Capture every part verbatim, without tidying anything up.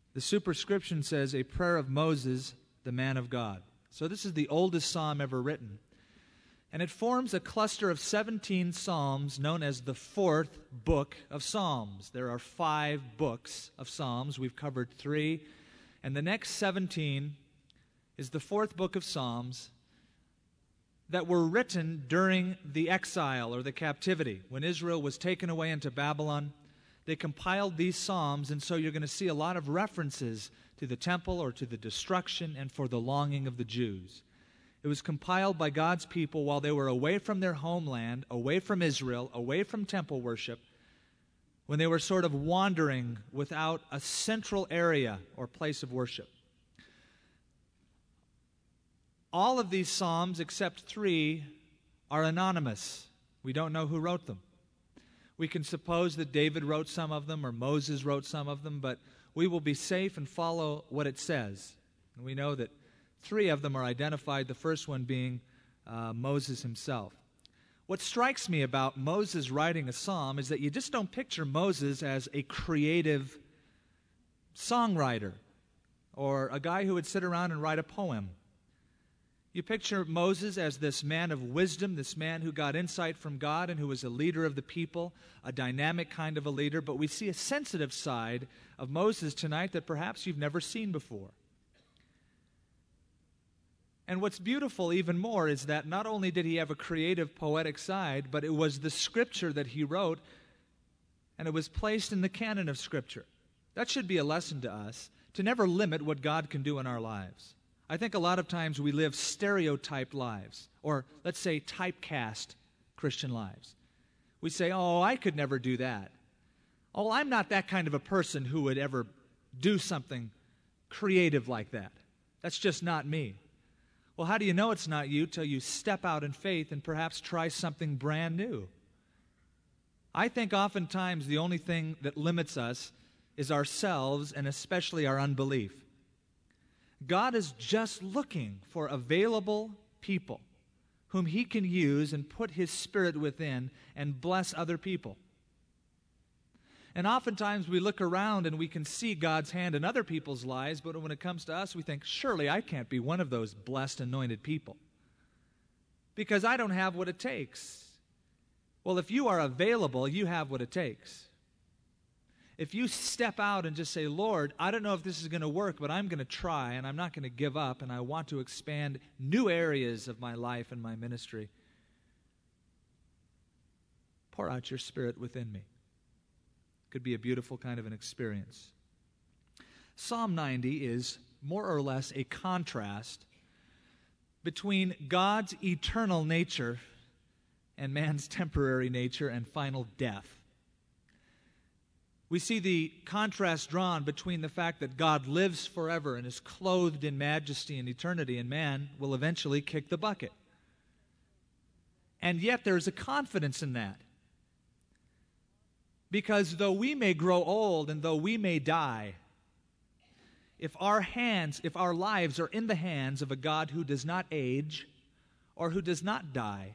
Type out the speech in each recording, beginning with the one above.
The superscription says, a prayer of Moses, the man of God. So this is the oldest psalm ever written. And it forms a cluster of seventeen psalms known as the fourth book of Psalms. There are five books of Psalms. We've covered three. And the next seventeen is the fourth book of Psalms that were written during the exile or the captivity. When Israel was taken away into Babylon, they compiled these psalms, and so you're going to see a lot of references to the temple or to the destruction and for the longing of the Jews. It was compiled by God's people while they were away from their homeland, away from Israel, away from temple worship, when they were sort of wandering without a central area or place of worship. All of these psalms, except three, are anonymous. We don't know who wrote them. We can suppose that David wrote some of them or Moses wrote some of them, but we will be safe and follow what it says. And we know that three of them are identified, the first one being uh, Moses himself. What strikes me about Moses writing a psalm is that you just don't picture Moses as a creative songwriter or a guy who would sit around and write a poem. You picture Moses as this man of wisdom, this man who got insight from God and who was a leader of the people, a dynamic kind of a leader, but we see a sensitive side of Moses tonight that perhaps you've never seen before. And what's beautiful even more is that not only did he have a creative, poetic side, but it was the Scripture that he wrote, and it was placed in the canon of Scripture. That should be a lesson to us, to never limit what God can do in our lives. I think a lot of times we live stereotyped lives, or let's say typecast Christian lives. We say, oh, I could never do that. Oh, I'm not that kind of a person who would ever do something creative like that. That's just not me. Well, how do you know it's not you till you step out in faith and perhaps try something brand new? I think oftentimes the only thing that limits us is ourselves and especially our unbelief. God is just looking for available people whom He can use and put His Spirit within and bless other people. And oftentimes we look around and we can see God's hand in other people's lives, but when it comes to us, we think, surely I can't be one of those blessed, anointed people because I don't have what it takes. Well, if you are available, you have what it takes. If you step out and just say, Lord, I don't know if this is going to work, but I'm going to try, and I'm not going to give up, and I want to expand new areas of my life and my ministry, pour out your Spirit within me. Could be a beautiful kind of an experience. Psalm ninety is more or less a contrast between God's eternal nature and man's temporary nature and final death. We see the contrast drawn between the fact that God lives forever and is clothed in majesty and eternity, and man will eventually kick the bucket. And yet there is a confidence in that. Because though we may grow old and though we may die, if our hands, if our lives are in the hands of a God who does not age or who does not die,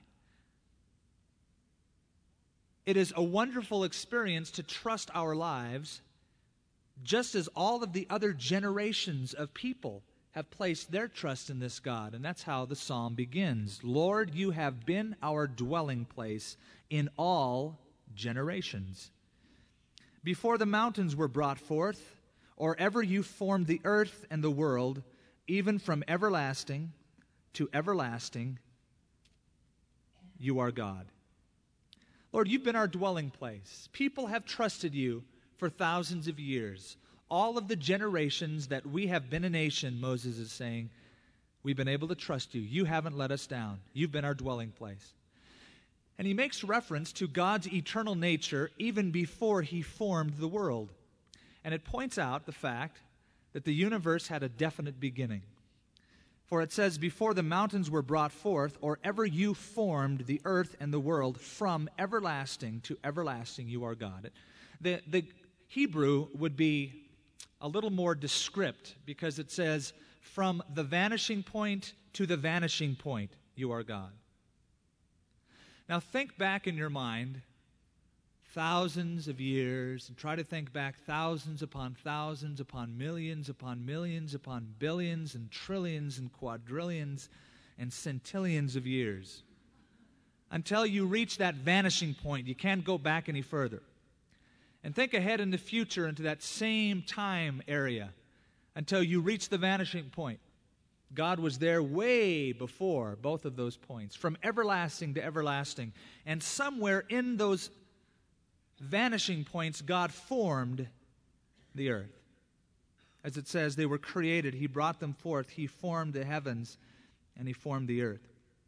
it is a wonderful experience to trust our lives just as all of the other generations of people have placed their trust in this God. And that's how the psalm begins. Lord, you have been our dwelling place in all generations. Before the mountains were brought forth, or ever you formed the earth and the world, even from everlasting to everlasting, you are God. Lord, you've been our dwelling place. People have trusted you for thousands of years. All of the generations that we have been a nation, Moses is saying, we've been able to trust you. You haven't let us down. You've been our dwelling place. And he makes reference to God's eternal nature even before he formed the world. And it points out the fact that the universe had a definite beginning. For it says, before the mountains were brought forth, or ever you formed the earth and the world, from everlasting to everlasting you are God. The, the Hebrew would be a little more descript because it says, from the vanishing point to the vanishing point you are God. Now think back in your mind thousands of years and try to think back thousands upon thousands upon millions upon millions upon billions and trillions and quadrillions and centillions of years until you reach that vanishing point. You can't go back any further. And think ahead in the future into that same time area until you reach the vanishing point. God was there way before both of those points, from everlasting to everlasting. And somewhere in those vanishing points, God formed the earth. As it says, they were created. He brought them forth. He formed the heavens, and He formed the earth.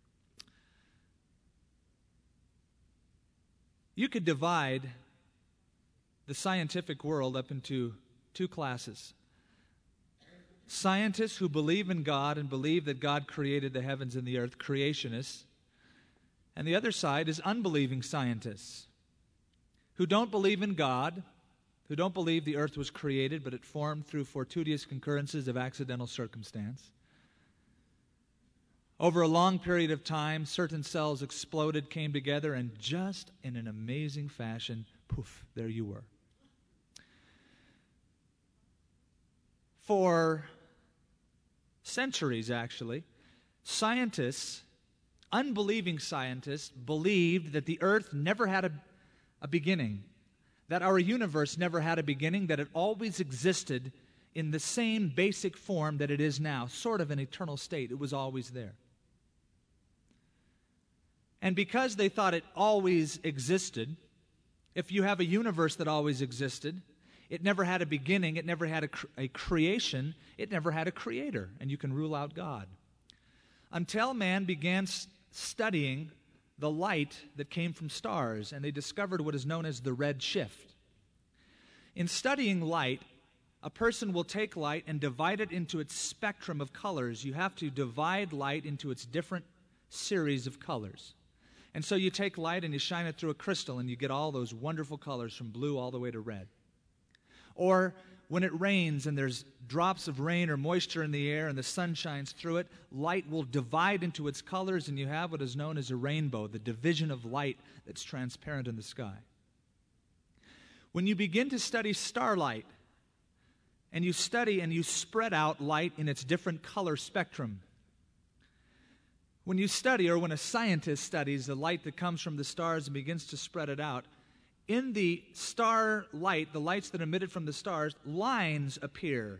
You could divide the scientific world up into two classes. Scientists who believe in God and believe that God created the heavens and the earth, creationists. And the other side is unbelieving scientists who don't believe in God, who don't believe the earth was created, but it formed through fortuitous concurrences of accidental circumstance. Over a long period of time, certain cells exploded, came together, and just in an amazing fashion, poof, there you were. For centuries, actually, scientists, unbelieving scientists, believed that the earth never had a, a beginning, that our universe never had a beginning, that it always existed in the same basic form that it is now, sort of an eternal state. It was always there. And because they thought it always existed, if you have a universe that always existed, it never had a beginning, it never had a, cre- a creation, it never had a creator, and you can rule out God. Until man began s- studying the light that came from stars, and they discovered what is known as the red shift. In studying light, a person will take light and divide it into its spectrum of colors. You have to divide light into its different series of colors. And so you take light and you shine it through a crystal, and you get all those wonderful colors from blue all the way to red. Or when it rains and there's drops of rain or moisture in the air and the sun shines through it, light will divide into its colors, and you have what is known as a rainbow, the division of light that's transparent in the sky. When you begin to study starlight, and you study and you spread out light in its different color spectrum, when you study, or when a scientist studies the light that comes from the stars and begins to spread it out, in the star light, the lights that are emitted from the stars, lines appear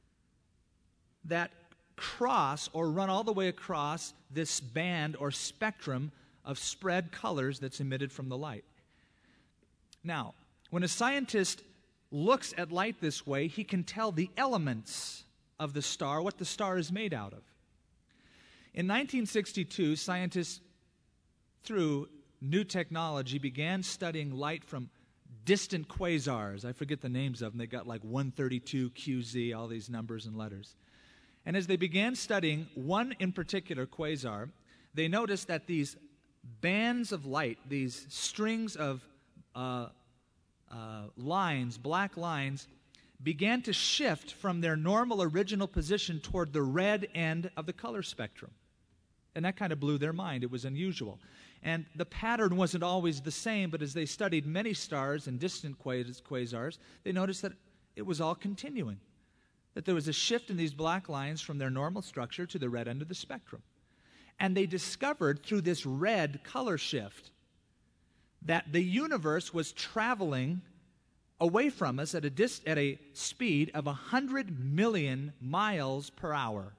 that cross or run all the way across this band or spectrum of spread colors that's emitted from the light. Now, when a scientist looks at light this way, he can tell the elements of the star, what the star is made out of. In nineteen sixty-two, scientists, through new technology, began studying light from distant quasars. I forget the names of them. They got like one thirty-two Q Z, all these numbers and letters. And as they began studying one in particular quasar, they noticed that these bands of light, these strings of uh, uh, lines, black lines, began to shift from their normal original position toward the red end of the color spectrum. And that kind of blew their mind. It was unusual. And the pattern wasn't always the same, but as they studied many stars and distant quasars, they noticed that it was all continuing, that there was a shift in these black lines from their normal structure to the red end of the spectrum. And they discovered through this red color shift that the universe was traveling away from us at a, dis- at a speed of one hundred million miles per hour.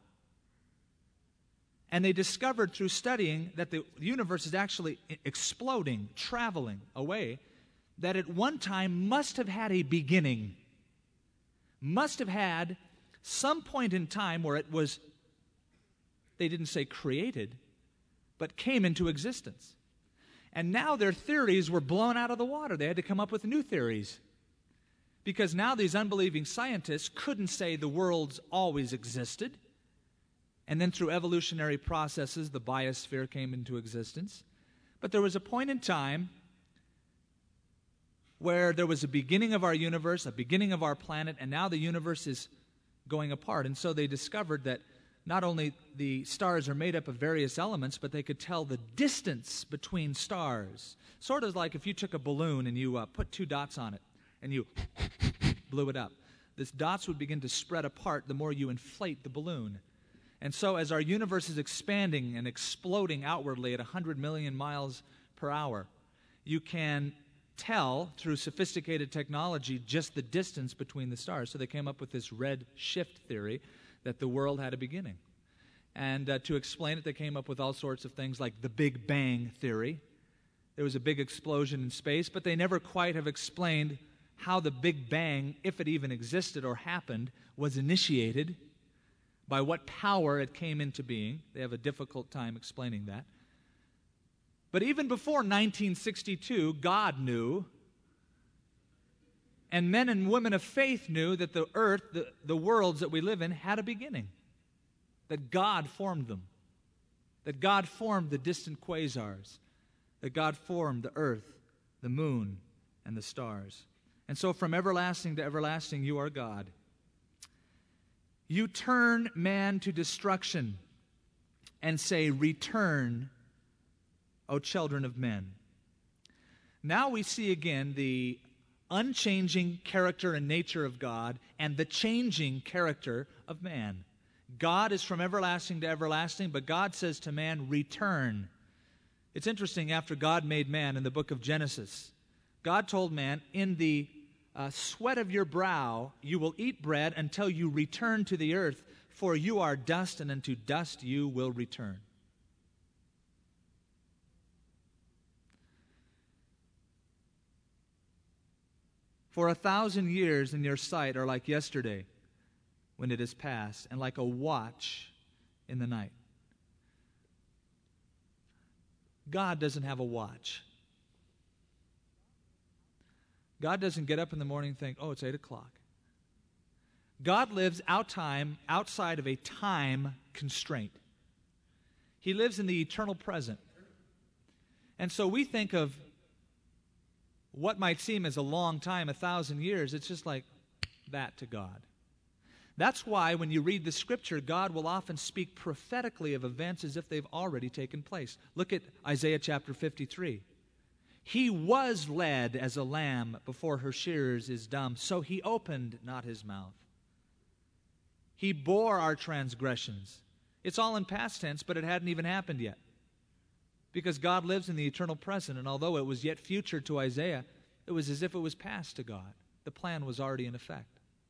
And they discovered through studying that the universe is actually exploding, traveling away, that at one time must have had a beginning, must have had some point in time where it was, they didn't say created, but came into existence. And now their theories were blown out of the water. They had to come up with new theories. Because now these unbelieving scientists couldn't say the world's always existed. And then through evolutionary processes, the biosphere came into existence. But there was a point in time where there was a beginning of our universe, a beginning of our planet, and now the universe is going apart. And so they discovered that not only the stars are made up of various elements, but they could tell the distance between stars. Sort of like if you took a balloon and you uh, put two dots on it and you blew it up. These dots would begin to spread apart the more you inflate the balloon. And so as our universe is expanding and exploding outwardly at one hundred million miles per hour, you can tell through sophisticated technology just the distance between the stars. So they came up with this red shift theory that the world had a beginning. And uh, to explain it, they came up with all sorts of things like the Big Bang theory. There was a big explosion in space, but they never quite have explained how the Big Bang, if it even existed or happened, was initiated, by what power it came into being. They have a difficult time explaining that. But even before nineteen sixty-two, God knew, and men and women of faith knew that the earth, the, the worlds that we live in, had a beginning. That God formed them. That God formed the distant quasars. That God formed the earth, the moon, and the stars. And so from everlasting to everlasting, you are God. You turn man to destruction and say, return, O children of men. Now we see again the unchanging character and nature of God and the changing character of man. God is from everlasting to everlasting, but God says to man, return. It's interesting, after God made man in the book of Genesis, God told man, in the uh, sweat of your brow you will eat bread until you return to the earth, for you are dust, and unto dust you will return. For a thousand years in your sight are like yesterday when it is past, and like a watch in the night. God doesn't have a watch. God doesn't get up in the morning and think, oh, it's eight o'clock. God lives out time, outside of a time constraint. He lives in the eternal present. And so we think of what might seem as a long time, a thousand years, it's just like that to God. That's why when you read the Scripture, God will often speak prophetically of events as if they've already taken place. Look at Isaiah chapter fifty-three. He was led as a lamb before her shearers is dumb, so he opened not his mouth. He bore our transgressions. It's all in past tense, but it hadn't even happened yet. Because God lives in the eternal present, and although it was yet future to Isaiah, it was as if it was past to God. The plan was already in effect.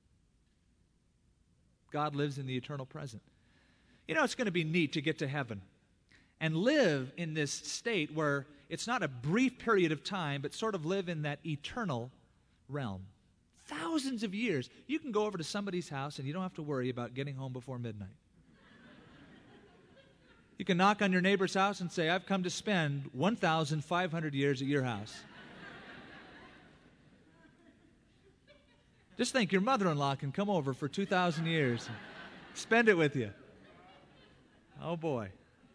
God lives in the eternal present. You know, it's going to be neat to get to heaven and live in this state where it's not a brief period of time, but sort of live in that eternal realm. Thousands of years. You can go over to somebody's house and you don't have to worry about getting home before midnight. You can knock on your neighbor's house and say, I've come to spend one thousand five hundred years at your house. Just think, your mother-in-law can come over for two thousand years and spend it with you. Oh, boy.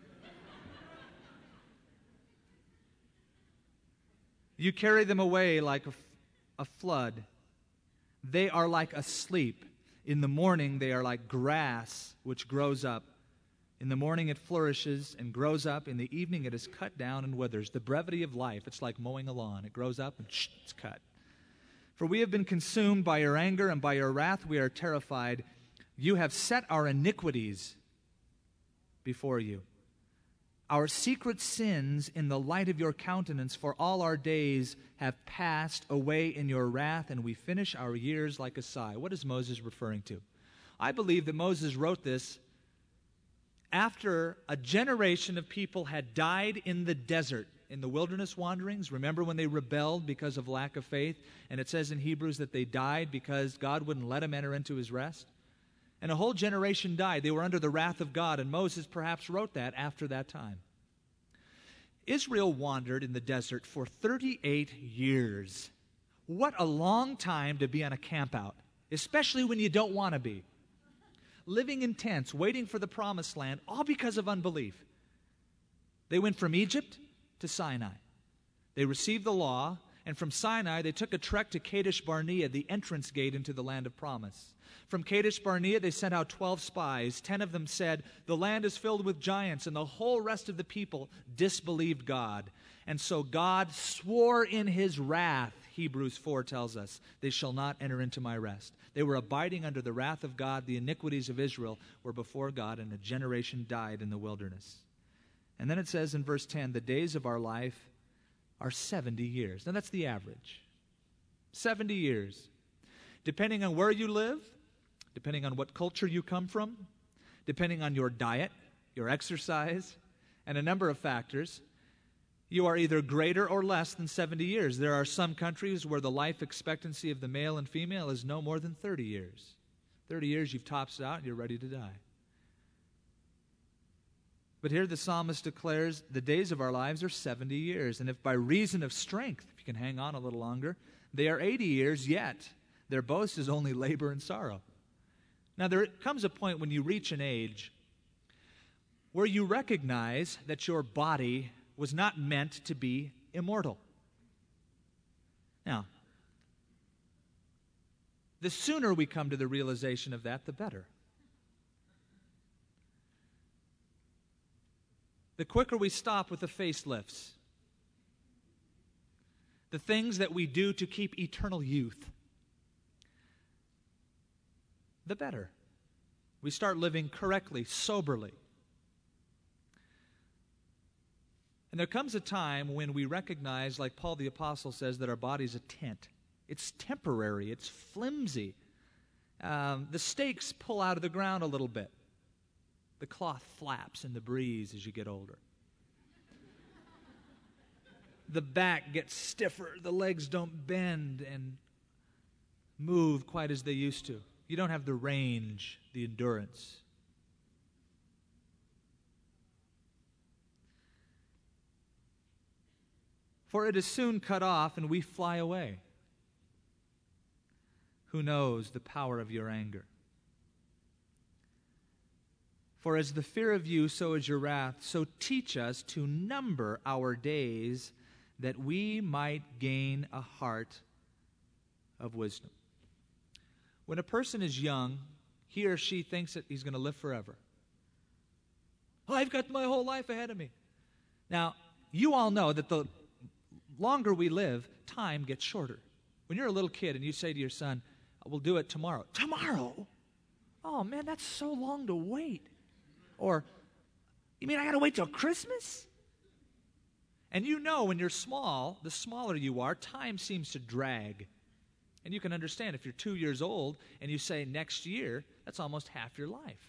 You carry them away like a, a flood. They are like asleep. In the morning, they are like grass which grows up. In the morning it flourishes and grows up. In the evening it is cut down and withers. The brevity of life, it's like mowing a lawn. It grows up and shh, it's cut. For we have been consumed by your anger, and by your wrath we are terrified. You have set our iniquities before you, our secret sins in the light of your countenance, for all our days have passed away in your wrath, and we finish our years like a sigh. What is Moses referring to? I believe that Moses wrote this after a generation of people had died in the desert, in the wilderness wanderings. Remember when they rebelled because of lack of faith? And it says in Hebrews that they died because God wouldn't let them enter into his rest. And a whole generation died. They were under the wrath of God, and Moses perhaps wrote that after that time. Israel wandered in the desert for thirty-eight years. What a long time to be on a campout, especially when you don't want to be. Living in tents, waiting for the promised land, all because of unbelief. They went from Egypt to Sinai. They received the law, And from Sinai, they took a trek to Kadesh Barnea, the entrance gate into the land of promise. From Kadesh Barnea, they sent out twelve spies. Ten of them said, "The land is filled with giants," and the whole rest of the people disbelieved God. And so God swore in his wrath, Hebrews four tells us, "They shall not enter into my rest." They were abiding under the wrath of God. The iniquities of Israel were before God, and a generation died in the wilderness. And then it says in verse ten, "The days of our life are seventy years." Now that's the average. seventy years. Depending on where you live, depending on what culture you come from, depending on your diet, your exercise, and a number of factors, you are either greater or less than seventy years. There are some countries where the life expectancy of the male and female is no more than thirty years. thirty years, you've topped out and you're ready to die. But here the psalmist declares the days of our lives are seventy years. And if by reason of strength, if you can hang on a little longer, they are eighty years, yet their boast is only labor and sorrow. Now there comes a point when you reach an age where you recognize that your body was not meant to be immortal. Now, the sooner we come to the realization of that, the better. The quicker we stop with the facelifts, the things that we do to keep eternal youth, the better. We start living correctly, soberly. And there comes a time when we recognize, like Paul the Apostle says, that our body's a tent. It's temporary. It's flimsy. Um, the stakes pull out of the ground a little bit. The cloth flaps in the breeze as you get older. The back gets stiffer. The legs don't bend and move quite as they used to. You don't have the range, the endurance. For it is soon cut off and we fly away. Who knows the power of your anger? For as the fear of you, so is your wrath. So teach us to number our days, that we might gain a heart of wisdom. When a person is young, he or she thinks that he's going to live forever. Oh, I've got my whole life ahead of me. Now, you all know that the longer we live, time gets shorter. When you're a little kid and you say to your son, "We'll do it tomorrow." Tomorrow? Oh, man, that's so long to wait. Or, you mean I got to wait till Christmas? And you know when you're small, the smaller you are, time seems to drag. And you can understand if you're two years old and you say next year, that's almost half your life.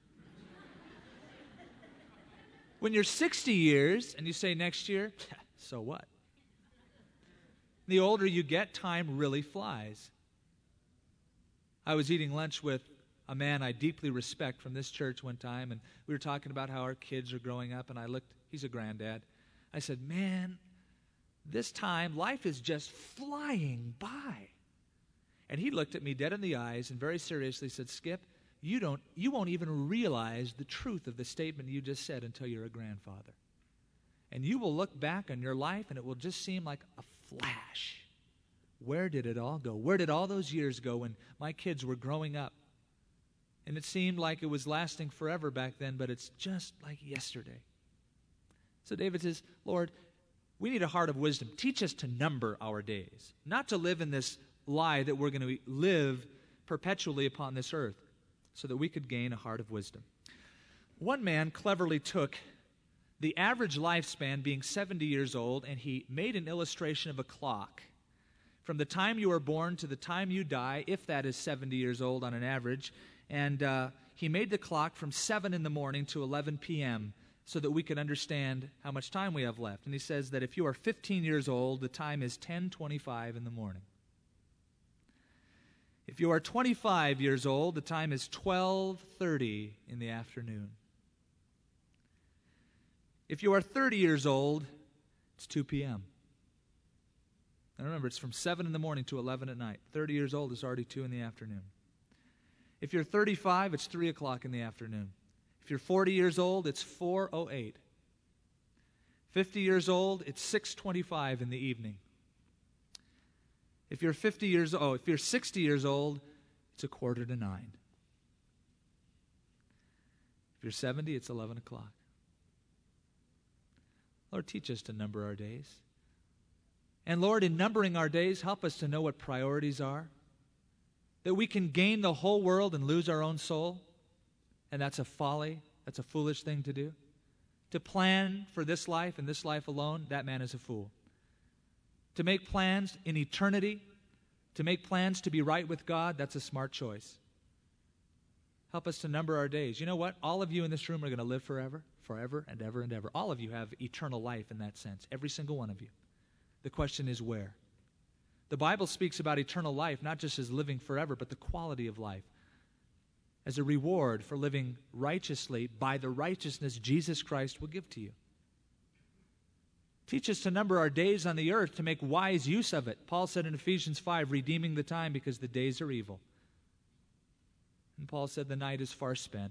When you're sixty years and you say next year, so what? The older you get, time really flies. I was eating lunch with a man I deeply respect from this church one time, and we were talking about how our kids are growing up, and I looked, he's a granddad. I said, "Man, this time, life is just flying by." And he looked at me dead in the eyes and very seriously said, "Skip, you don't, you won't even realize the truth of the statement you just said until you're a grandfather. And you will look back on your life and it will just seem like a flash. Where did it all go? Where did all those years go when my kids were growing up? And it seemed like it was lasting forever back then, but it's just like yesterday." So David says, "Lord, we need a heart of wisdom. Teach us to number our days, not to live in this lie that we're going to live perpetually upon this earth, so that we could gain a heart of wisdom." One man cleverly took the average lifespan being seventy years old, and he made an illustration of a clock. From the time you are born to the time you die, if that is seventy years old on an average, and uh, he made the clock from seven in the morning to eleven p.m., so that we could understand how much time we have left. And he says that if you are fifteen years old, the time is ten twenty-five in the morning. If you are twenty-five years old, the time is twelve thirty in the afternoon. If you are thirty years old, it's two p.m. And remember, it's from seven in the morning to eleven at night. thirty years old is already two in the afternoon. If you're thirty-five, it's three o'clock in the afternoon. If you're forty years old, it's four oh eight. fifty years old, it's six twenty-five in the evening. If you're fifty years old, if you're sixty years old, it's a quarter to nine. If you're seventy, it's eleven o'clock. Lord, teach us to number our days. And Lord, in numbering our days, help us to know what priorities are. That we can gain the whole world and lose our own soul. And that's a folly. That's a foolish thing to do. To plan for this life and this life alone, that man is a fool. To make plans in eternity, to make plans to be right with God, that's a smart choice. Help us to number our days. You know what? All of you in this room are going to live forever, forever and ever and ever. All of you have eternal life in that sense, every single one of you. The question is where? The Bible speaks about eternal life not just as living forever, but the quality of life as a reward for living righteously by the righteousness Jesus Christ will give to you. Teach us to number our days on the earth to make wise use of it. Paul said in Ephesians five, redeeming the time because the days are evil. And Paul said the night is far spent.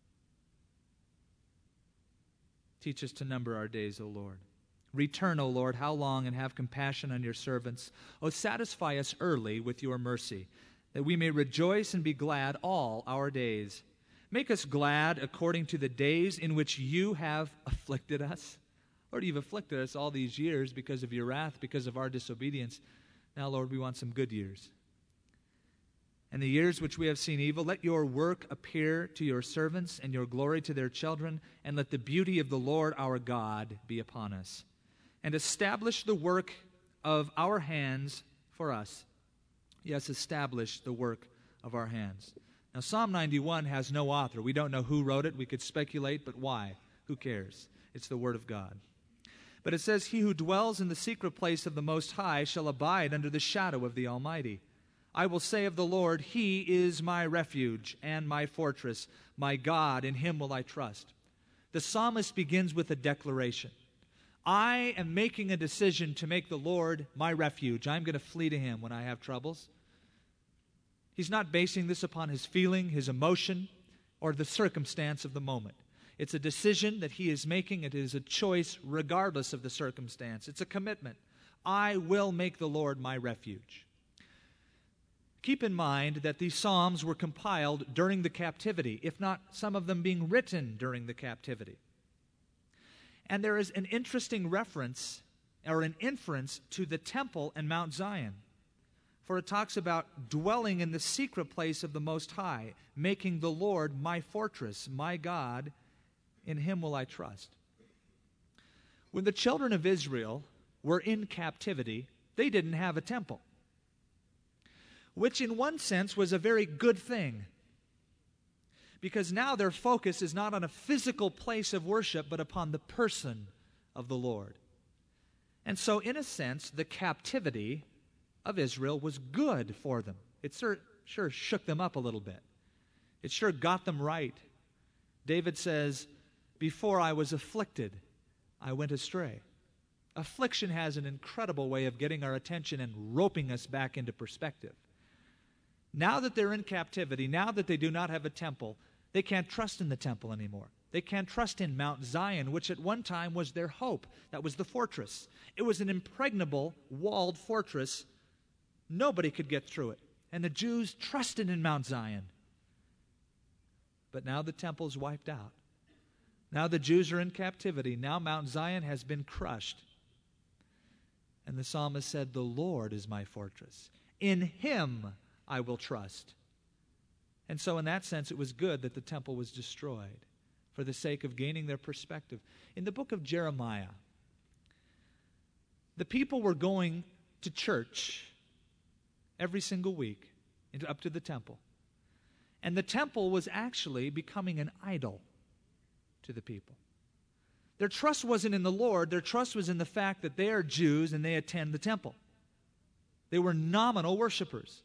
Teach us to number our days, O Lord. Return, O Lord, how long, and have compassion on your servants. O satisfy us early with your mercy, that we may rejoice and be glad all our days. Make us glad according to the days in which you have afflicted us. Lord, you've afflicted us all these years because of your wrath, because of our disobedience. Now, Lord, we want some good years. And the years which we have seen evil, let your work appear to your servants and your glory to their children, and let the beauty of the Lord our God be upon us. And establish the work of our hands for us. Yes, establish the work of our hands. Now, Psalm ninety-one has no author. We don't know who wrote it. We could speculate, but why? Who cares? It's the Word of God. But it says, he who dwells in the secret place of the Most High shall abide under the shadow of the Almighty. I will say of the Lord, he is my refuge and my fortress, my God, in him will I trust. The psalmist begins with a declaration. I am making a decision to make the Lord my refuge. I'm going to flee to him when I have troubles. He's not basing this upon his feeling, his emotion, or the circumstance of the moment. It's a decision that he is making. It is a choice regardless of the circumstance. It's a commitment. I will make the Lord my refuge. Keep in mind that these Psalms were compiled during the captivity, if not some of them being written during the captivity. And there is an interesting reference or an inference to the temple and Mount Zion. For it talks about dwelling in the secret place of the Most High, making the Lord my fortress, my God, in him will I trust. When the children of Israel were in captivity, they didn't have a temple, which in one sense was a very good thing, because now their focus is not on a physical place of worship, but upon the person of the Lord. And so, in a sense, the captivity of Israel was good for them. It sure, sure shook them up a little bit. It sure got them right. David says, before I was afflicted, I went astray. Affliction has an incredible way of getting our attention and roping us back into perspective. Now that they're in captivity, now that they do not have a temple, they can't trust in the temple anymore. They can't trust in Mount Zion, which at one time was their hope. That was the fortress. It was an impregnable, walled fortress. Nobody could get through it. And the Jews trusted in Mount Zion. But now the temple's wiped out. Now the Jews are in captivity. Now Mount Zion has been crushed. And the psalmist said, the Lord is my fortress. In him I will trust. And so in that sense, it was good that the temple was destroyed for the sake of gaining their perspective. In the book of Jeremiah, the people were going to church every single week up to the temple. And the temple was actually becoming an idol to the people. Their trust wasn't in the Lord. Their trust was in the fact that they are Jews and they attend the temple. They were nominal worshipers.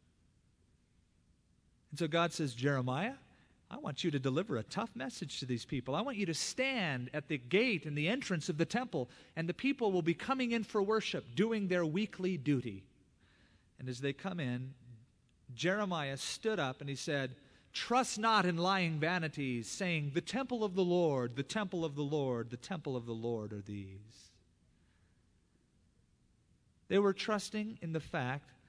And so God says, Jeremiah, I want you to deliver a tough message to these people. I want you to stand at the gate and the entrance of the temple, and the people will be coming in for worship, doing their weekly duty. And as they come in, Jeremiah stood up and he said, trust not in lying vanities, saying, the temple of the Lord, the temple of the Lord, the temple of the Lord are these. They were trusting in the fact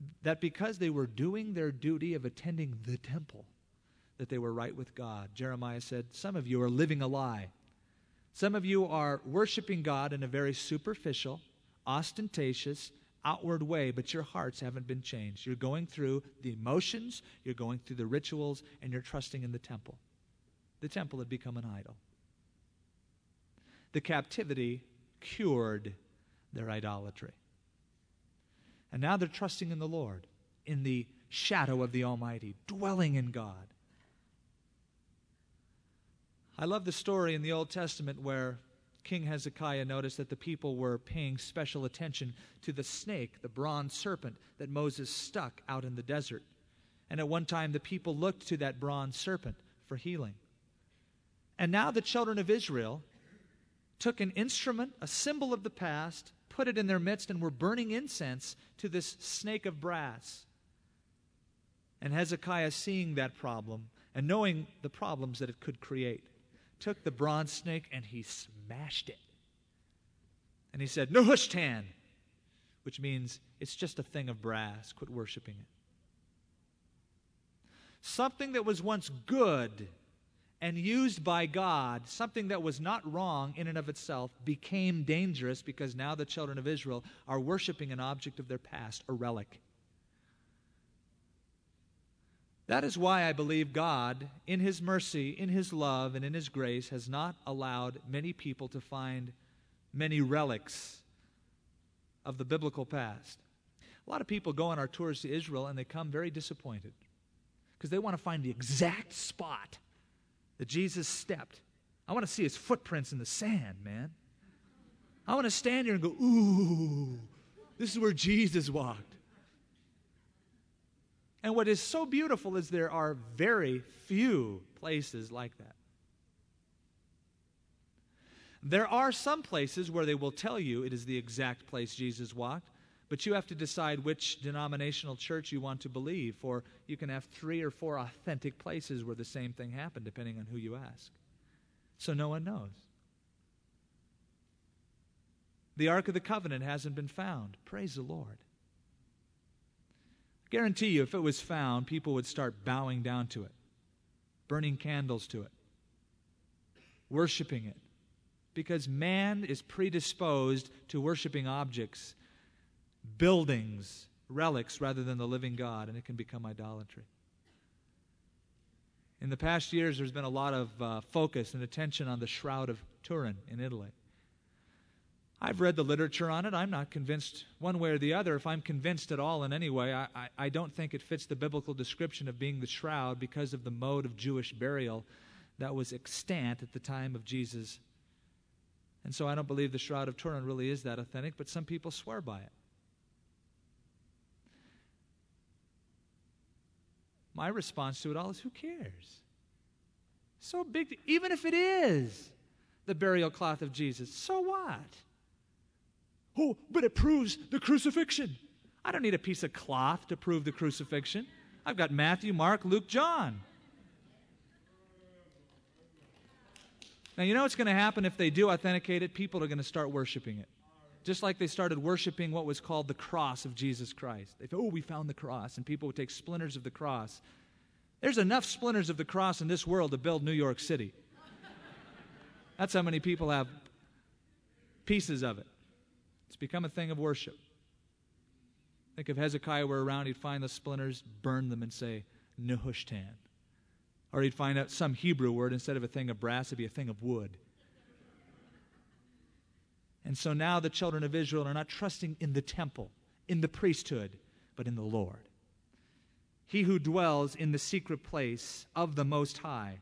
that because they were doing their duty of attending the temple, that they were right with God. Jeremiah said, some of you are living a lie. Some of you are worshiping God in a very superficial, ostentatious, outward way, but your hearts haven't been changed. You're going through the emotions, you're going through the rituals, and you're trusting in the temple. The temple had become an idol. The captivity cured their idolatry. And now they're trusting in the Lord, in the shadow of the Almighty, dwelling in God. I love the story in the Old Testament where King Hezekiah noticed that the people were paying special attention to the snake, the bronze serpent that Moses stuck out in the desert. And at one time the people looked to that bronze serpent for healing. And now the children of Israel took an instrument, a symbol of the past, put it in their midst, and were burning incense to this snake of brass. And Hezekiah, seeing that problem and knowing the problems that it could create, took the bronze snake and he smashed it. And he said, Nehushtan, which means it's just a thing of brass. Quit worshiping it. Something that was once good and used by God, something that was not wrong in and of itself, became dangerous because now the children of Israel are worshiping an object of their past, a relic. That is why I believe God, in His mercy, in His love, and in His grace, has not allowed many people to find many relics of the biblical past. A lot of people go on our tours to Israel and they come very disappointed because they want to find the exact spot that Jesus stepped. I want to see His footprints in the sand, man. I want to stand here and go, ooh, this is where Jesus walked. And what is so beautiful is there are very few places like that. There are some places where they will tell you it is the exact place Jesus walked, but you have to decide which denominational church you want to believe, for you can have three or four authentic places where the same thing happened, depending on who you ask. So no one knows. The Ark of the Covenant hasn't been found. Praise the Lord. Guarantee you, if it was found, people would start bowing down to it, burning candles to it, worshiping it, because man is predisposed to worshiping objects, buildings, relics, rather than the living God, and it can become idolatry. In the past years, there's been a lot of uh, focus and attention on the Shroud of Turin in Italy. I've read the literature on it. I'm not convinced one way or the other. If I'm convinced at all in any way, I, I, I don't think it fits the biblical description of being the shroud because of the mode of Jewish burial that was extant at the time of Jesus. And so I don't believe the Shroud of Turin really is that authentic, but some people swear by it. My response to it all is, who cares? So big, even if it is the burial cloth of Jesus, so what? Oh, but it proves the crucifixion. I don't need a piece of cloth to prove the crucifixion. I've got Matthew, Mark, Luke, John. Now, you know what's going to happen if they do authenticate it? People are going to start worshiping it. Just like they started worshiping what was called the cross of Jesus Christ. They thought, oh, we found the cross. And people would take splinters of the cross. There's enough splinters of the cross in this world to build New York City. That's how many people have pieces of it. It's become a thing of worship. I think if Hezekiah were around, he'd find the splinters, burn them, and say, Nehushtan. Or he'd find out some Hebrew word. Instead of a thing of brass, it'd be a thing of wood. And so now the children of Israel are not trusting in the temple, in the priesthood, but in the Lord. He who dwells in the secret place of the Most High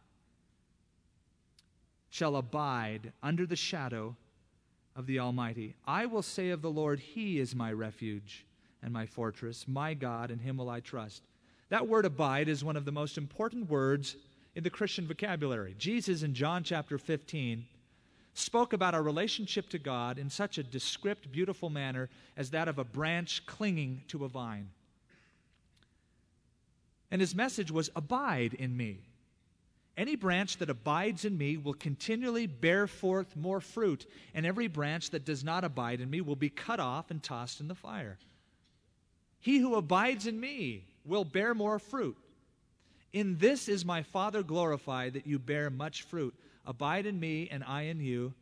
shall abide under the shadow of the Almighty. I will say of the Lord, He is my refuge and my fortress, my God, in Him will I trust. That word abide is one of the most important words in the Christian vocabulary. Jesus in John chapter fifteen spoke about our relationship to God in such a descript, beautiful manner as that of a branch clinging to a vine. And His message was, abide in me. Any branch that abides in me will continually bear forth more fruit, and every branch that does not abide in me will be cut off and tossed in the fire. He who abides in me will bear more fruit. In this is my Father glorified, that you bear much fruit. Abide in me, and I in you.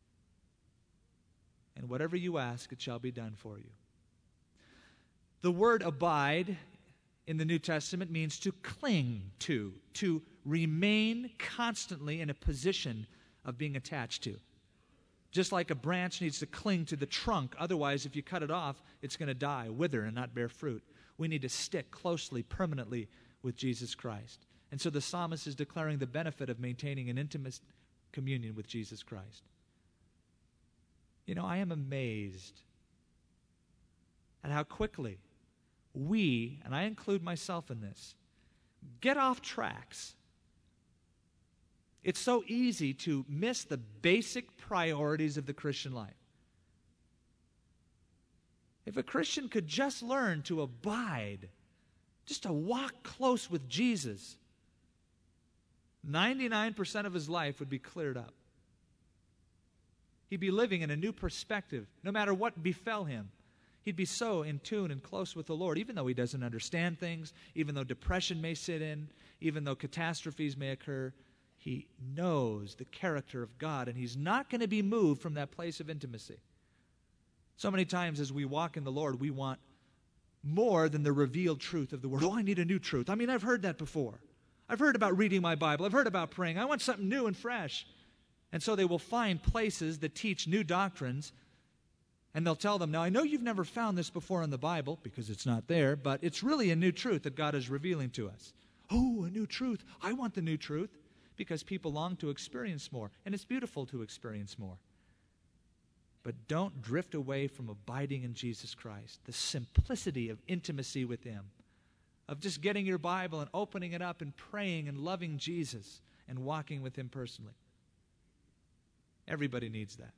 And whatever you ask, it shall be done for you. The word abide in the New Testament means to cling to, to remain constantly in a position of being attached to. Just like a branch needs to cling to the trunk, otherwise if you cut it off, it's going to die, wither, and not bear fruit. We need to stick closely, permanently with Jesus Christ. And so the psalmist is declaring the benefit of maintaining an intimate communion with Jesus Christ. You know, I am amazed at how quickly we, and I include myself in this, get off tracks. It's so easy to miss the basic priorities of the Christian life. If a Christian could just learn to abide, just to walk close with Jesus, ninety-nine percent of his life would be cleared up. He'd be living in a new perspective, no matter what befell him. He'd be so in tune and close with the Lord, even though he doesn't understand things, even though depression may sit in, even though catastrophes may occur. He knows the character of God, and he's not going to be moved from that place of intimacy. So many times as we walk in the Lord, we want more than the revealed truth of the Word. Oh, I need a new truth. I mean, I've heard that before. I've heard about reading my Bible. I've heard about praying. I want something new and fresh. And so they will find places that teach new doctrines, and they'll tell them, now, I know you've never found this before in the Bible, because it's not there, but it's really a new truth that God is revealing to us. Oh, a new truth. I want the new truth. Because people long to experience more, and it's beautiful to experience more. But don't drift away from abiding in Jesus Christ, the simplicity of intimacy with Him, of just getting your Bible and opening it up and praying and loving Jesus and walking with Him personally. Everybody needs that.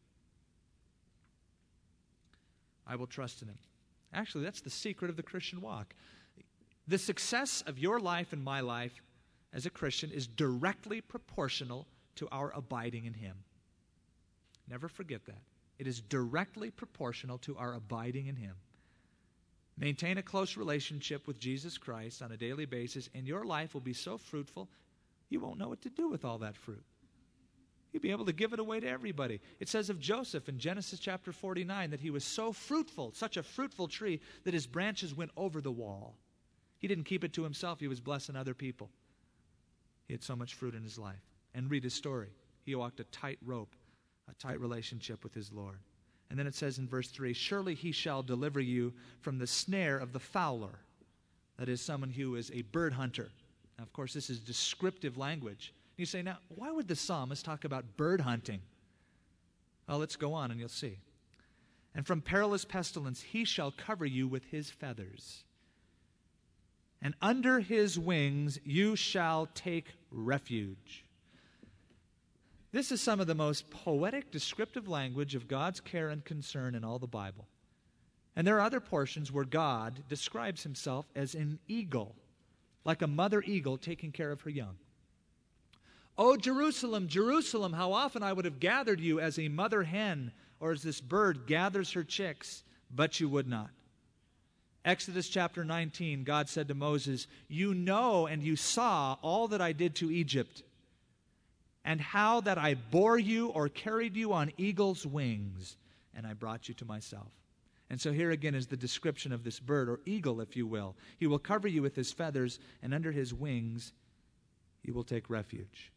I will trust in Him. Actually, that's the secret of the Christian walk. The success of your life and my life as a Christian is directly proportional to our abiding in Him. Never forget that. It is directly proportional to our abiding in Him. Maintain a close relationship with Jesus Christ on a daily basis, and your life will be so fruitful, you won't know what to do with all that fruit. You'll be able to give it away to everybody. It says of Joseph in Genesis chapter forty-nine that he was so fruitful, such a fruitful tree, that his branches went over the wall. He didn't keep it to himself. He was blessing other people. He had so much fruit in his life. And read his story. He walked a tight rope, a tight relationship with his Lord. And then it says in verse three, surely he shall deliver you from the snare of the fowler. That is, someone who is a bird hunter. Now, of course, this is descriptive language. You say, now, why would the psalmist talk about bird hunting? Well, let's go on and you'll see. And from perilous pestilence he shall cover you with his feathers. And under his wings you shall take refuge. This is some of the most poetic, descriptive language of God's care and concern in all the Bible. And there are other portions where God describes himself as an eagle, like a mother eagle taking care of her young. Oh, Jerusalem, Jerusalem, how often I would have gathered you as a mother hen or as this bird gathers her chicks, but you would not. Exodus chapter nineteen, God said to Moses, you know and you saw all that I did to Egypt, and how that I bore you or carried you on eagle's wings, and I brought you to myself. And so here again is the description of this bird, or eagle, if you will. He will cover you with his feathers, and under his wings you will take refuge.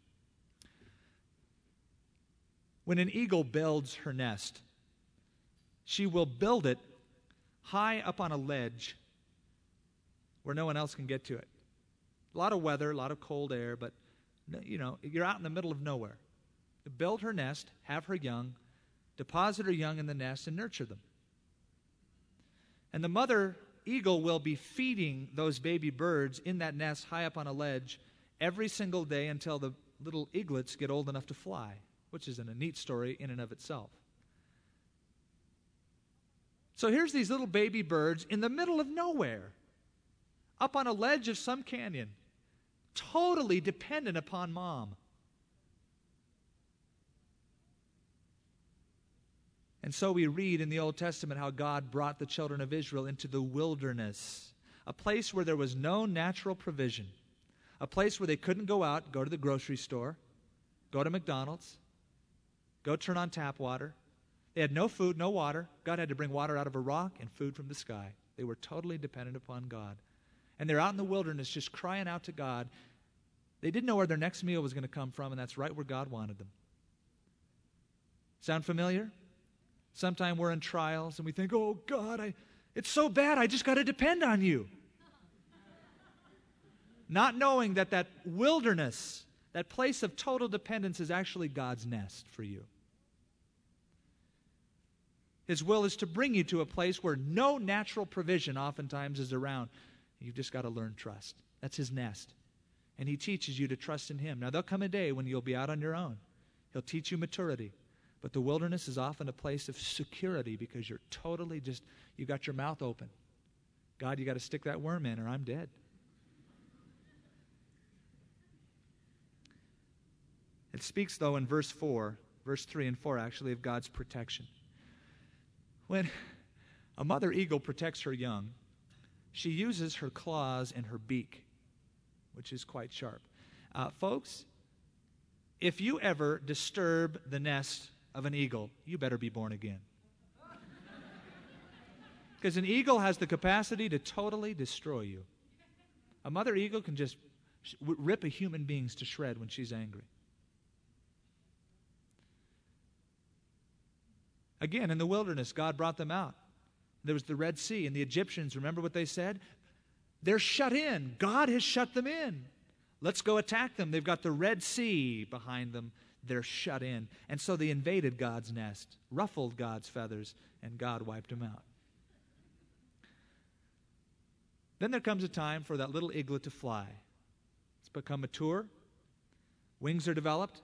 When an eagle builds her nest, she will build it high up on a ledge where no one else can get to it. A lot of weather, a lot of cold air, but, you know, you're out in the middle of nowhere. Build her nest, have her young, deposit her young in the nest, and nurture them. And the mother eagle will be feeding those baby birds in that nest high up on a ledge every single day until the little eaglets get old enough to fly, which is a neat story in and of itself. So here's these little baby birds in the middle of nowhere, up on a ledge of some canyon, totally dependent upon mom. And so we read in the Old Testament how God brought the children of Israel into the wilderness, a place where there was no natural provision, a place where they couldn't go out, go to the grocery store, go to McDonald's, go turn on tap water. They had no food, no water. God had to bring water out of a rock and food from the sky. They were totally dependent upon God. And they're out in the wilderness just crying out to God. They didn't know where their next meal was going to come from, and that's right where God wanted them. Sound familiar? Sometimes we're in trials and we think, oh, God, I, it's so bad, I just got to depend on you. Not knowing that that wilderness, that place of total dependence, is actually God's nest for you. His will is to bring you to a place where no natural provision oftentimes is around. You've just got to learn trust. That's His nest. And He teaches you to trust in Him. Now, there'll come a day when you'll be out on your own. He'll teach you maturity. But the wilderness is often a place of security because you're totally just, you got your mouth open. God, you got to stick that worm in or I'm dead. It speaks, though, in verse four, verse three and four, actually, of God's protection. When a mother eagle protects her young, she uses her claws and her beak, which is quite sharp. Uh, folks, if you ever disturb the nest of an eagle, you better be born again. Because an eagle has the capacity to totally destroy you. A mother eagle can just rip a human being to shreds when she's angry. Again, in the wilderness, God brought them out. There was the Red Sea, and the Egyptians, remember what they said? They're shut in. God has shut them in. Let's go attack them. They've got the Red Sea behind them. They're shut in. And so they invaded God's nest, ruffled God's feathers, and God wiped them out. Then there comes a time for that little eaglet to fly. It's become mature. Wings are developed.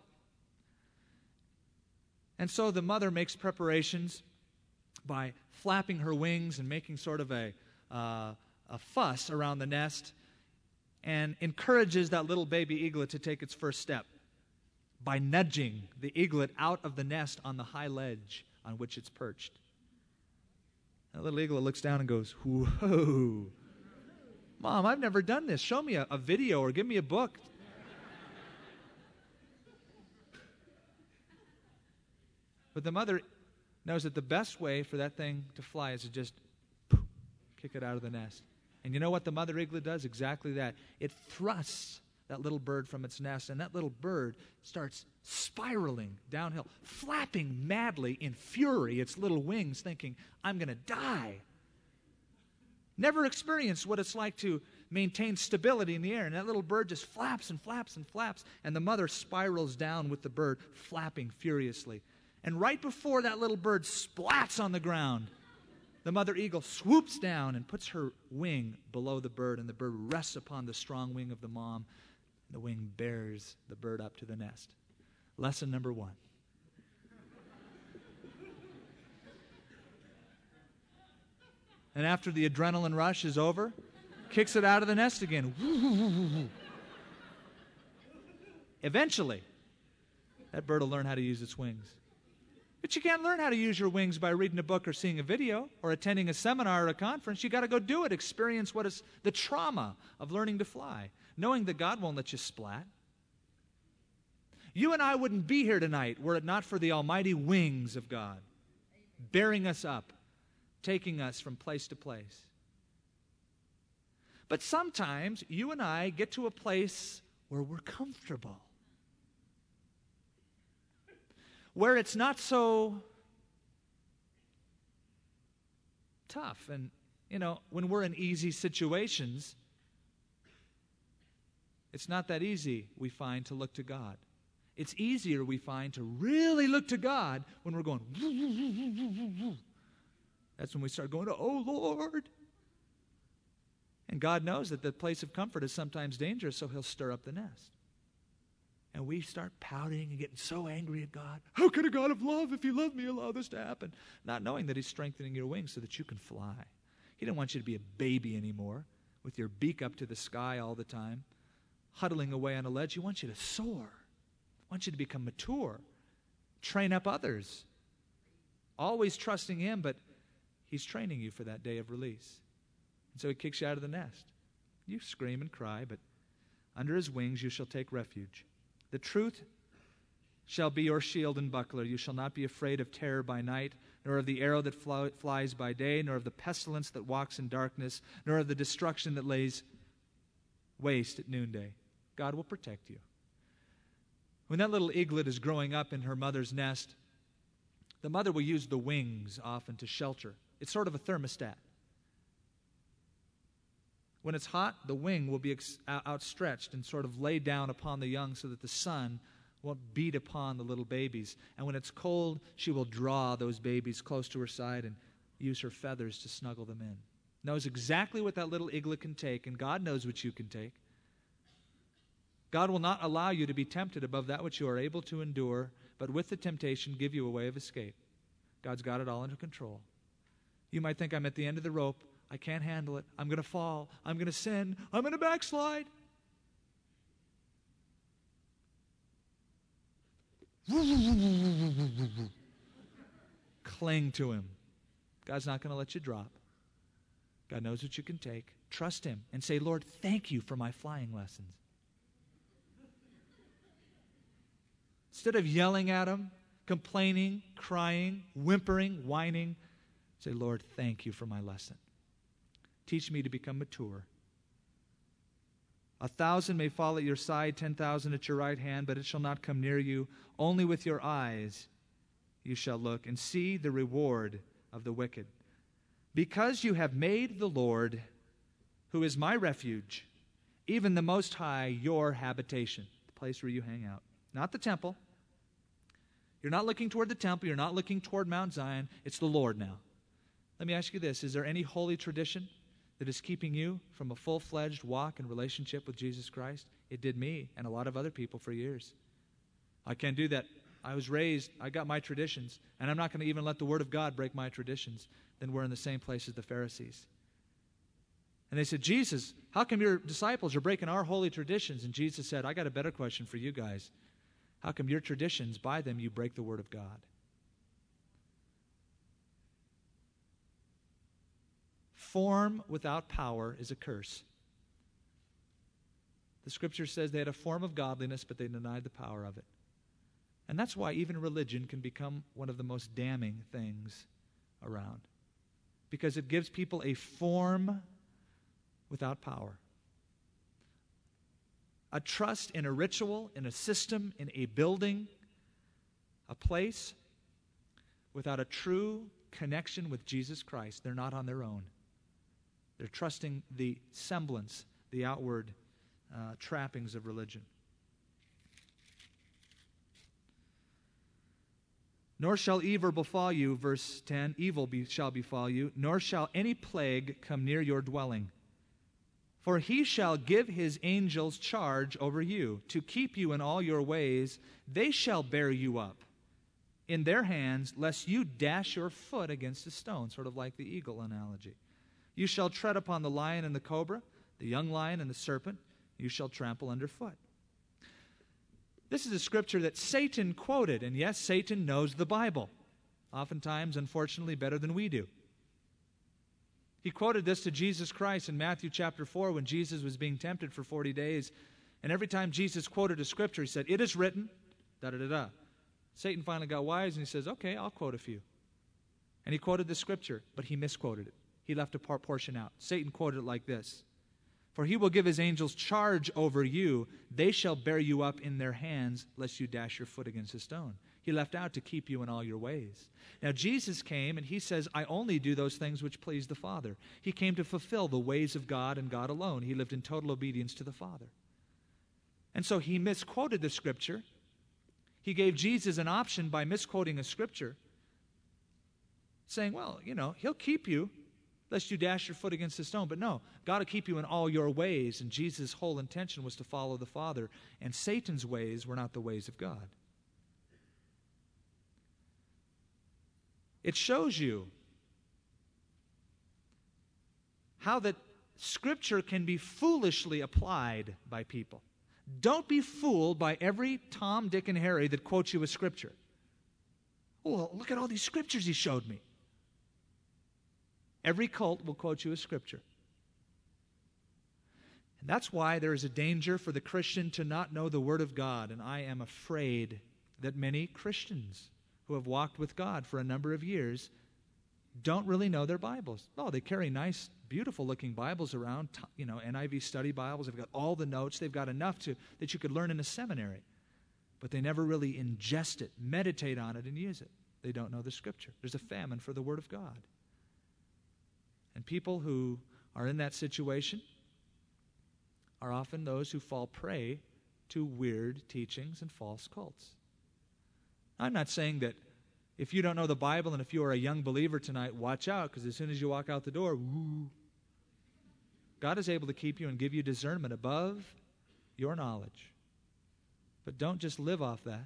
And so the mother makes preparations by flapping her wings and making sort of a, uh, a fuss around the nest and encourages that little baby eaglet to take its first step by nudging the eaglet out of the nest on the high ledge on which it's perched. That little eaglet looks down and goes, whoa, Mom, I've never done this. Show me a, a video or give me a book. But the mother knows that the best way for that thing to fly is to just poof, kick it out of the nest. And you know what the mother eaglet does? Exactly that. It thrusts that little bird from its nest, and that little bird starts spiraling downhill, flapping madly in fury its little wings, thinking, I'm going to die. Never experienced what it's like to maintain stability in the air. And that little bird just flaps and flaps and flaps, and the mother spirals down with the bird, flapping furiously. And right before that little bird splats on the ground, the mother eagle swoops down and puts her wing below the bird, and the bird rests upon the strong wing of the mom. The wing bears the bird up to the nest. Lesson number one. And after the adrenaline rush is over, kicks it out of the nest again. Eventually, that bird will learn how to use its wings. But you can't learn how to use your wings by reading a book or seeing a video or attending a seminar or a conference. You got to go do it. Experience what is the trauma of learning to fly, knowing that God won't let you splat. You and I wouldn't be here tonight were it not for the almighty wings of God, bearing us up, taking us from place to place. But sometimes you and I get to a place where we're comfortable, where it's not so tough. And, you know, when we're in easy situations, it's not that easy, we find, to look to God. It's easier, we find, to really look to God when we're going, woo, woo, woo, woo, woo, woo. That's when we start going, oh, Lord. And God knows that the place of comfort is sometimes dangerous, so He'll stir up the nest. And we start pouting and getting so angry at God. How could a God of love, if He loved me, allow this to happen? Not knowing that He's strengthening your wings so that you can fly. He didn't want you to be a baby anymore with your beak up to the sky all the time, huddling away on a ledge. He wants you to soar. He wants you to become mature, train up others. always trusting Him, but He's training you for that day of release. And so He kicks you out of the nest. You scream and cry, but under His wings you shall take refuge. The truth shall be your shield and buckler. You shall not be afraid of terror by night, nor of the arrow that fly, flies by day, nor of the pestilence that walks in darkness, nor of the destruction that lays waste at noonday. God will protect you. When that little eaglet is growing up in her mother's nest, the mother will use the wings often to shelter. It's sort of a thermostat. When it's hot, the wing will be ex- outstretched and sort of laid down upon the young so that the sun won't beat upon the little babies. And when it's cold, she will draw those babies close to her side and use her feathers to snuggle them in. Knows exactly what that little eaglet can take, and God knows what you can take. God will not allow you to be tempted above that which you are able to endure, but with the temptation give you a way of escape. God's got it all under control. You might think, I'm at the end of the rope. I can't handle it. I'm going to fall. I'm going to sin. I'm going to backslide. Cling to Him. God's not going to let you drop. God knows what you can take. Trust Him and say, Lord, thank you for my flying lessons. Instead of yelling at Him, complaining, crying, whimpering, whining, say, Lord, thank you for my lesson. Teach me to become mature. A thousand may fall at your side, ten thousand at your right hand, but it shall not come near you. Only with your eyes you shall look and see the reward of the wicked. Because you have made the Lord, who is my refuge, even the Most High, your habitation, the place where you hang out. Not the temple. You're not looking toward the temple. You're not looking toward Mount Zion. It's the Lord now. Let me ask you this. Is there any holy tradition that is keeping you from a full-fledged walk and relationship with Jesus Christ? It did me and a lot of other people for years. I can't do that. I was raised, I got my traditions, and I'm not going to even let the Word of God break my traditions. Then we're in the same place as the Pharisees. And they said, Jesus, how come your disciples are breaking our holy traditions? And Jesus said, I got a better question for you guys. How come your traditions, by them you break the Word of God? Form without power is a curse. The Scripture says they had a form of godliness, but they denied the power of it. And that's why even religion can become one of the most damning things around. Because it gives people a form without power. A trust in a ritual, in a system, in a building, a place, without a true connection with Jesus Christ. They're not on their own. They're trusting the semblance, the outward uh, trappings of religion. Nor shall evil befall you, verse ten, evil be, shall befall you, nor shall any plague come near your dwelling. For He shall give His angels charge over you, to keep you in all your ways. They shall bear you up in their hands, lest you dash your foot against a stone, sort of like the eagle analogy. You shall tread upon the lion and the cobra, the young lion and the serpent. You shall trample underfoot. This is a scripture that Satan quoted, and yes, Satan knows the Bible, oftentimes, unfortunately, better than we do. He quoted this to Jesus Christ in Matthew chapter four when Jesus was being tempted for forty days, and every time Jesus quoted a scripture, he said, it is written, da-da-da-da. Satan finally got wise, and he says, okay, I'll quote a few. And he quoted the scripture, but he misquoted it. He left a part portion out. Satan quoted it like this. For He will give His angels charge over you. They shall bear you up in their hands, lest you dash your foot against a stone. He left out to keep you in all your ways. Now Jesus came and He says, I only do those things which please the Father. He came to fulfill the ways of God and God alone. He lived in total obedience to the Father. And so He misquoted the scripture. He gave Jesus an option by misquoting a scripture, saying, well, you know, He'll keep you lest you dash your foot against a stone. But no, God will keep you in all your ways. And Jesus' whole intention was to follow the Father. And Satan's ways were not the ways of God. It shows you how that Scripture can be foolishly applied by people. Don't be fooled by every Tom, Dick, and Harry that quotes you with Scripture. Oh, look at all these scriptures he showed me. Every cult will quote you a scripture. And that's why there is a danger for the Christian to not know the Word of God. And I am afraid that many Christians who have walked with God for a number of years don't really know their Bibles. Oh, they carry nice, beautiful-looking Bibles around, you know, N I V study Bibles. They've got all the notes. They've got enough to that you could learn in a seminary. But they never really ingest it, meditate on it, and use it. They don't know the Scripture. There's a famine for the Word of God. And people who are in that situation are often those who fall prey to weird teachings and false cults. I'm not saying that if you don't know the Bible and if you are a young believer tonight, watch out, because as soon as you walk out the door, woo, God is able to keep you and give you discernment above your knowledge. But don't just live off that.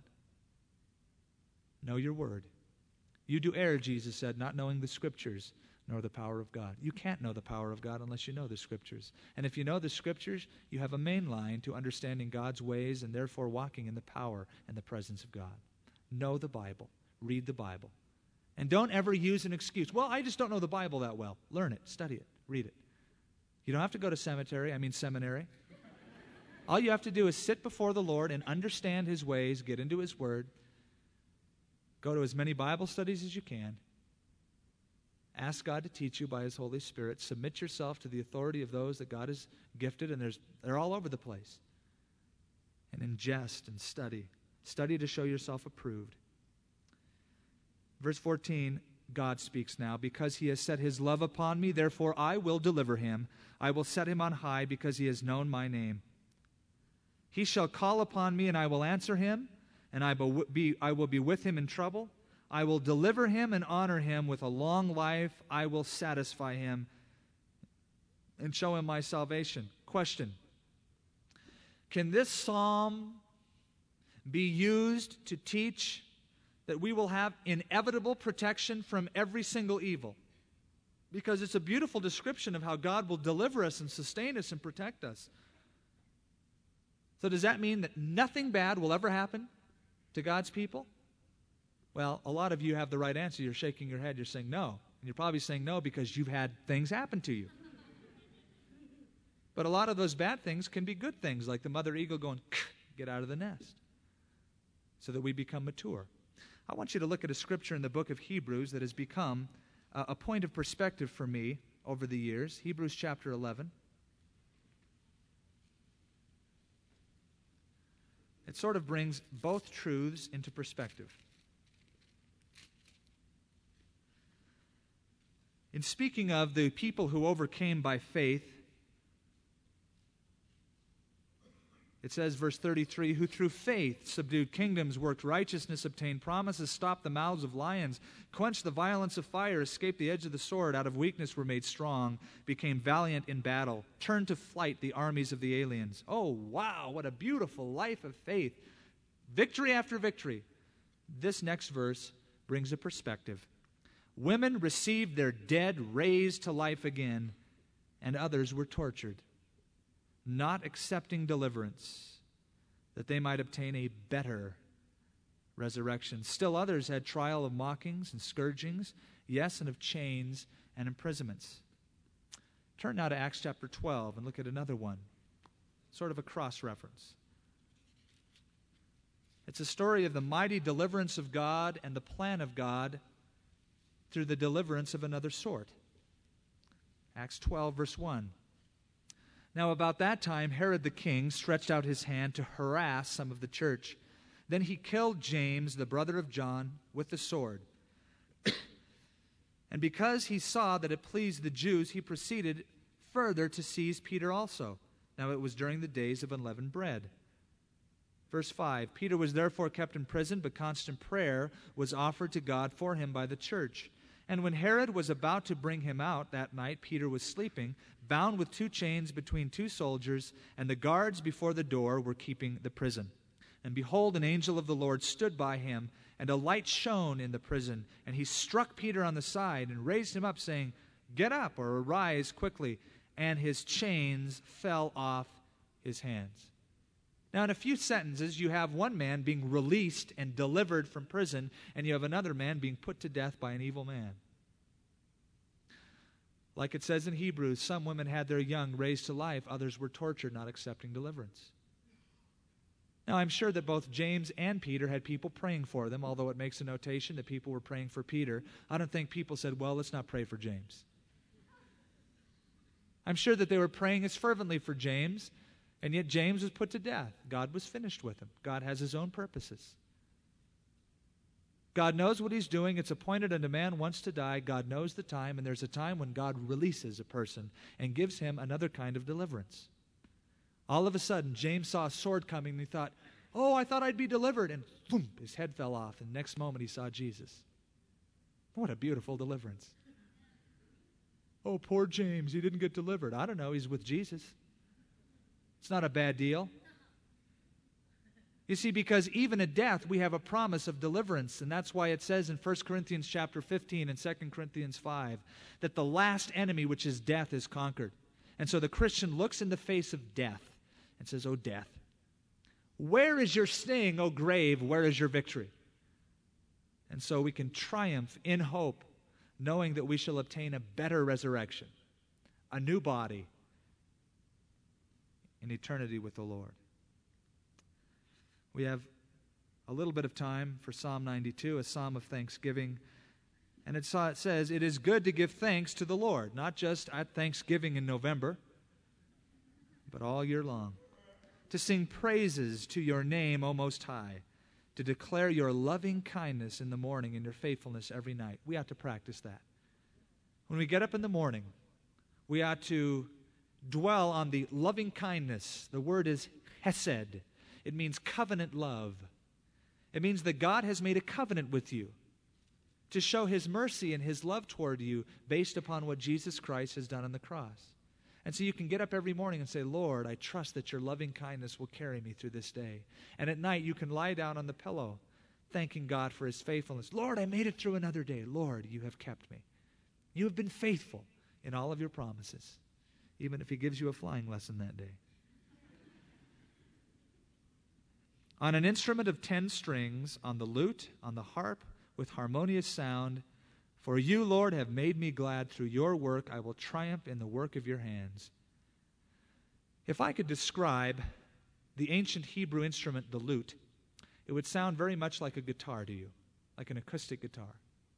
Know your Word. You do err, Jesus said, not knowing the Scriptures nor the power of God. You can't know the power of God unless you know the Scriptures. And if you know the Scriptures, you have a main line to understanding God's ways and therefore walking in the power and the presence of God. Know the Bible. Read the Bible. And don't ever use an excuse. Well, I just don't know the Bible that well. Learn it. Study it. Read it. You don't have to go to cemetery. I mean seminary. All you have to do is sit before the Lord and understand His ways, get into His Word, go to as many Bible studies as you can, ask God to teach you by His Holy Spirit, submit yourself to the authority of those that God has gifted, and there's, they're all over the place, and ingest and study. Study to show yourself approved. Verse fourteen, God speaks now. Because He has set His love upon me, therefore I will deliver him. I will set him on high because he has known my name. He shall call upon me, and I will answer him, and I will be, I will be with him in trouble. I will deliver him and honor him. With a long life I will satisfy him and show him my salvation. Question: can this psalm be used to teach that we will have inevitable protection from every single evil? Because it's a beautiful description of how God will deliver us and sustain us and protect us. So does that mean that nothing bad will ever happen to God's people? Well, a lot of you have the right answer. You're shaking your head. You're saying no. And you're probably saying no because you've had things happen to you. But a lot of those bad things can be good things, like the mother eagle going, get out of the nest, so that we become mature. I want you to look at a scripture in the book of Hebrews that has become a, a point of perspective for me over the years. Hebrews chapter eleven. It sort of brings both truths into perspective. In speaking of the people who overcame by faith, it says, verse thirty-three, who through faith subdued kingdoms, worked righteousness, obtained promises, stopped the mouths of lions, quenched the violence of fire, escaped the edge of the sword, out of weakness were made strong, became valiant in battle, turned to flight the armies of the aliens. Oh, wow, what a beautiful life of faith. Victory after victory. This next verse brings a perspective. Women received their dead raised to life again, and others were tortured, not accepting deliverance, that they might obtain a better resurrection. Still others had trial of mockings and scourgings, yes, and of chains and imprisonments. Turn now to Acts chapter twelve and look at another one, sort of a cross-reference. It's a story of the mighty deliverance of God and the plan of God through the deliverance of another sort. Acts twelve, verse one. Now about that time, Herod the king stretched out his hand to harass some of the church. Then he killed James, the brother of John, with the sword. And because he saw that it pleased the Jews, he proceeded further to seize Peter also. Now it was during the days of unleavened bread. Verse five, Peter was therefore kept in prison, but constant prayer was offered to God for him by the church. And when Herod was about to bring him out that night, Peter was sleeping, bound with two chains between two soldiers, and the guards before the door were keeping the prison. And behold, an angel of the Lord stood by him, and a light shone in the prison. And he struck Peter on the side and raised him up, saying, Get up, or arise quickly. And his chains fell off his hands. Now, in a few sentences, you have one man being released and delivered from prison, and you have another man being put to death by an evil man. Like it says in Hebrews, some women had their young raised to life, others were tortured, not accepting deliverance. Now, I'm sure that both James and Peter had people praying for them, although it makes a notation that people were praying for Peter. I don't think people said, well, let's not pray for James. I'm sure that they were praying as fervently for James, and yet James was put to death. God was finished with him. God has his own purposes. God knows what he's doing. It's appointed unto man once to die. God knows the time, and there's a time when God releases a person and gives him another kind of deliverance. All of a sudden, James saw a sword coming, and he thought, oh, I thought I'd be delivered. And boom, his head fell off, and the next moment he saw Jesus. What a beautiful deliverance. Oh, poor James, he didn't get delivered. I don't know, he's with Jesus. It's not a bad deal. You see, because even at death, we have a promise of deliverance, and that's why it says in First Corinthians chapter fifteen and Second Corinthians five that the last enemy, which is death, is conquered. And so the Christian looks in the face of death and says, oh, death, where is your sting, O grave, where is your victory? And so we can triumph in hope, knowing that we shall obtain a better resurrection, a new body, in eternity with the Lord. We have a little bit of time for Psalm ninety-two, a psalm of thanksgiving. And it says, it is good to give thanks to the Lord, not just at Thanksgiving in November, but all year long. To sing praises to your name, O Most High, to declare your loving kindness in the morning and your faithfulness every night. We ought to practice that. When we get up in the morning, we ought to dwell on the loving kindness. The word is hesed. It means covenant love. It means that God has made a covenant with you to show his mercy and his love toward you based upon what Jesus Christ has done on the cross. And so you can get up every morning and say, Lord, I trust that your loving kindness will carry me through this day. And at night you can lie down on the pillow thanking God for his faithfulness. Lord, I made it through another day. Lord, you have kept me. You have been faithful in all of your promises, even if he gives you a flying lesson that day. On an instrument of ten strings, on the lute, on the harp, with harmonious sound, for you, Lord, have made me glad. Through your work I will triumph in the work of your hands. If I could describe the ancient Hebrew instrument, the lute, it would sound very much like a guitar to you, like an acoustic guitar.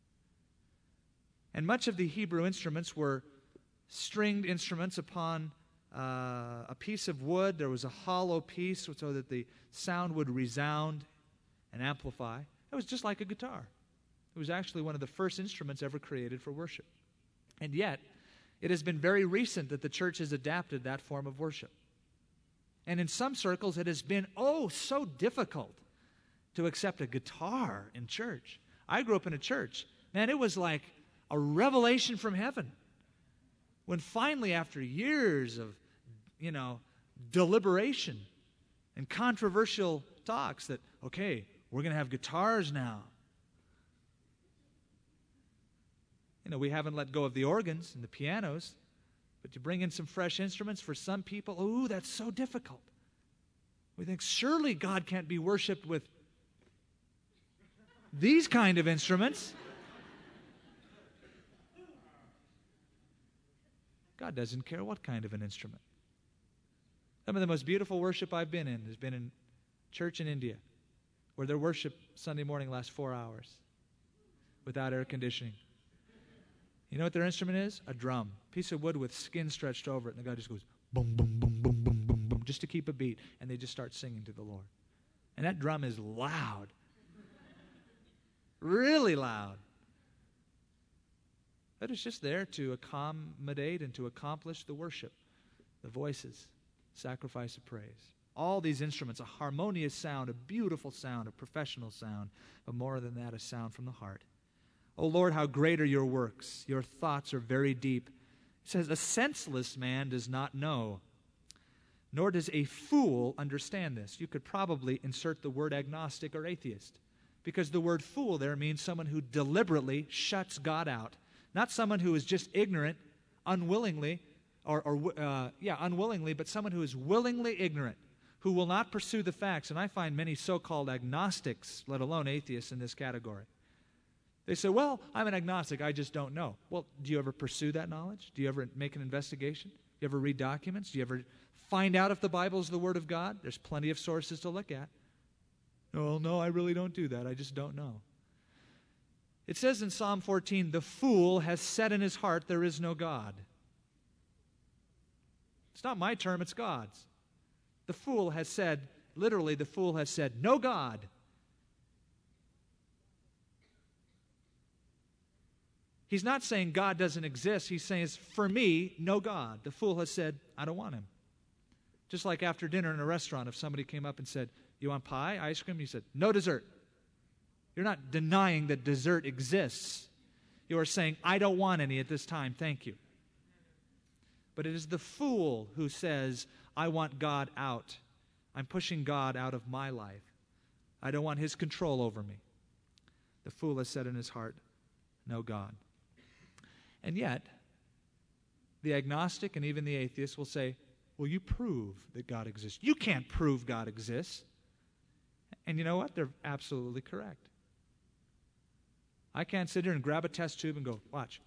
And much of the Hebrew instruments were stringed instruments upon uh, a piece of wood. There was a hollow piece so that the sound would resound and amplify. It was just like a guitar. It was actually one of the first instruments ever created for worship. And yet, it has been very recent that the church has adapted that form of worship. And in some circles, it has been, oh, so difficult to accept a guitar in church. I grew up in a church. Man, it was like a revelation from heaven. When finally, after years of, you know, deliberation and controversial talks that, okay, we're going to have guitars now. You know, we haven't let go of the organs and the pianos, but to bring in some fresh instruments for some people, ooh, that's so difficult. We think, surely God can't be worshipped with these kind of instruments. God doesn't care what kind of an instrument. Some of the most beautiful worship I've been in has been in church in India, where their worship Sunday morning lasts four hours without air conditioning. You know what their instrument is? A drum. Piece of wood with skin stretched over it, and the guy just goes boom, boom, boom, boom, boom, boom, boom, just to keep a beat, and they just start singing to the Lord. And that drum is loud. Really loud. But it's just there to accommodate and to accomplish the worship, the voices, sacrifice of praise. All these instruments, a harmonious sound, a beautiful sound, a professional sound, but more than that, a sound from the heart. O Lord, how great are your works. Your thoughts are very deep. It says, a senseless man does not know, nor does a fool understand this. You could probably insert the word agnostic or atheist, because the word fool there means someone who deliberately shuts God out. Not someone who is just ignorant, unwillingly, or, or uh, yeah, unwillingly, but someone who is willingly ignorant, who will not pursue the facts. And I find many so-called agnostics, let alone atheists, in this category. They say, well, I'm an agnostic, I just don't know. Well, do you ever pursue that knowledge? Do you ever make an investigation? Do you ever read documents? Do you ever find out if the Bible is the Word of God? There's plenty of sources to look at. Oh, no, I really don't do that. I just don't know. It says in Psalm fourteen, the fool has said in his heart, there is no God. It's not my term, it's God's. The fool has said, literally, the fool has said, no God. He's not saying God doesn't exist. He's saying, for me, no God. The fool has said, I don't want him. Just like after dinner in a restaurant, if somebody came up and said, you want pie, ice cream? You said, no dessert. You're not denying that dessert exists. You are saying, I don't want any at this time, thank you. But it is the fool who says, I want God out. I'm pushing God out of my life. I don't want His control over me. The fool has said in his heart, no God. And yet, the agnostic and even the atheist will say, well, you prove that God exists. You can't prove God exists. And you know what? They're absolutely correct. I can't sit here and grab a test tube and go, watch.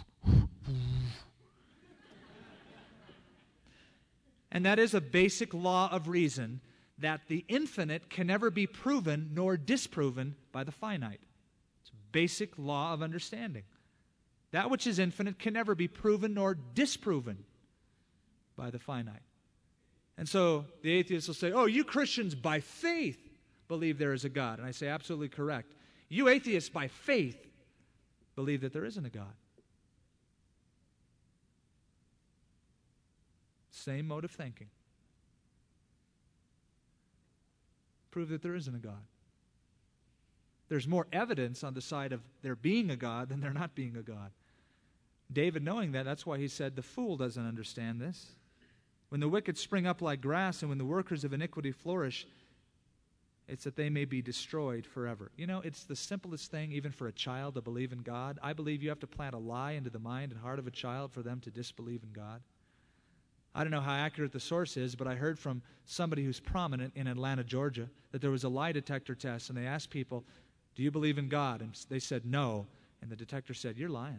And that is a basic law of reason, that the infinite can never be proven nor disproven by the finite. It's a basic law of understanding. That which is infinite can never be proven nor disproven by the finite. And so the atheists will say, oh, you Christians by faith believe there is a God. And I say, absolutely correct. You atheists by faith believe that there isn't a God. Same mode of thinking. Prove that there isn't a God. There's more evidence on the side of there being a God than there not being a God. David, knowing that, that's why he said, the fool doesn't understand this. When the wicked spring up like grass and when the workers of iniquity flourish, it's that they may be destroyed forever. You know, it's the simplest thing even for a child to believe in God. I believe you have to plant a lie into the mind and heart of a child for them to disbelieve in God. I don't know how accurate the source is, but I heard from somebody who's prominent in Atlanta, Georgia, that there was a lie detector test, and they asked people, do you believe in God? And they said no, and the detector said, you're lying.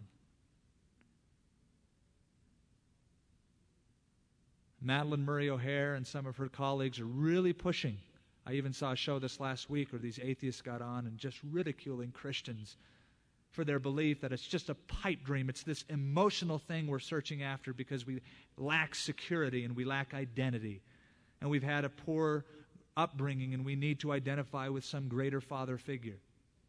Madeline Murray O'Hare and some of her colleagues are really pushing. I even saw a show this last week where these atheists got on and just ridiculing Christians for their belief that it's just a pipe dream. It's this emotional thing we're searching after because we lack security and we lack identity. And we've had a poor upbringing and we need to identify with some greater father figure.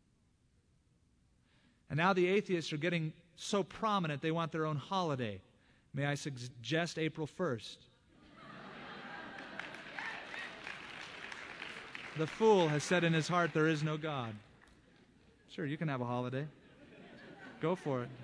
And now the atheists are getting so prominent they want their own holiday. May I suggest April first? The fool has said in his heart, there is no God. Sure, you can have a holiday. Go for it.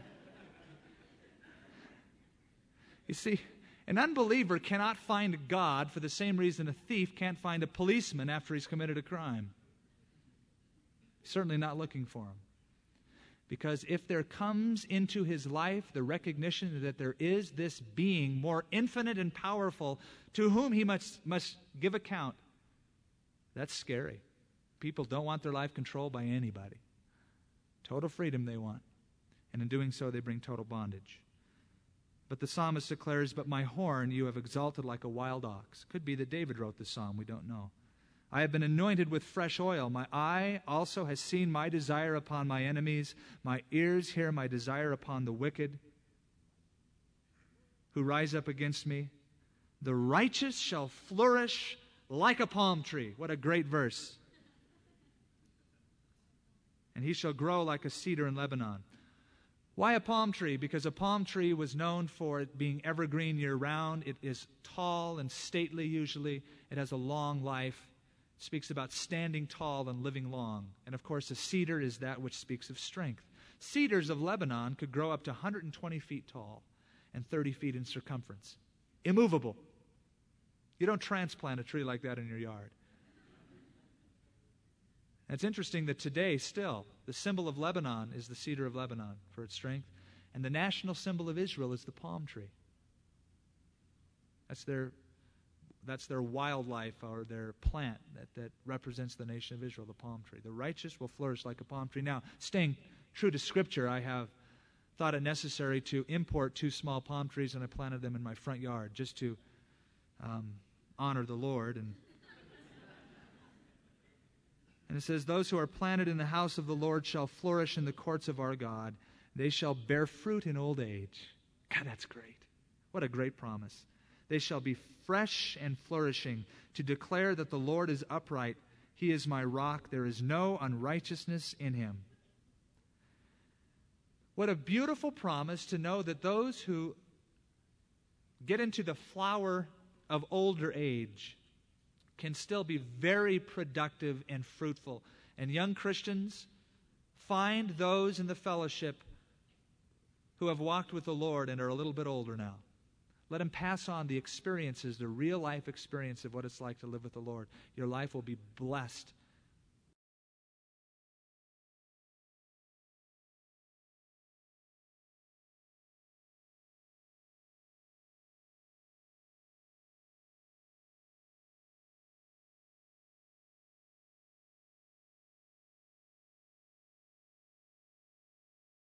You see, an unbeliever cannot find God for the same reason a thief can't find a policeman after he's committed a crime. He's certainly not looking for him. Because if there comes into his life the recognition that there is this being more infinite and powerful to whom he must, must give account, that's scary. People don't want their life controlled by anybody. Total freedom they want. And in doing so, they bring total bondage. But the psalmist declares, but my horn you have exalted like a wild ox. Could be that David wrote the psalm. We don't know. I have been anointed with fresh oil. My eye also has seen my desire upon my enemies. My ears hear my desire upon the wicked who rise up against me. The righteous shall flourish like a palm tree. What a great verse. And he shall grow like a cedar in Lebanon. Why a palm tree? Because a palm tree was known for it being evergreen year-round. It is tall and stately usually. It has a long life. It speaks about standing tall and living long. And of course, a cedar is that which speaks of strength. Cedars of Lebanon could grow up to one hundred twenty feet tall and thirty feet in circumference. Immovable. You don't transplant a tree like that in your yard. And it's interesting that today, still, the symbol of Lebanon is the cedar of Lebanon for its strength, and the national symbol of Israel is the palm tree. That's their, That's their wildlife or their plant that, that represents the nation of Israel, the palm tree. The righteous will flourish like a palm tree. Now, staying true to Scripture, I have thought it necessary to import two small palm trees, and I planted them in my front yard just to um, honor the Lord. And, and it says, those who are planted in the house of the Lord shall flourish in the courts of our God. They shall bear fruit in old age. God, that's great. What a great promise. They shall be fresh and flourishing, to declare that the Lord is upright. He is my rock. There is no unrighteousness in him. What a beautiful promise to know that those who get into the flower of older age can still be very productive and fruitful. And young Christians, find those in the fellowship who have walked with the Lord and are a little bit older now. Let them pass on the experiences, the real life experience of what it's like to live with the Lord. Your life will be blessed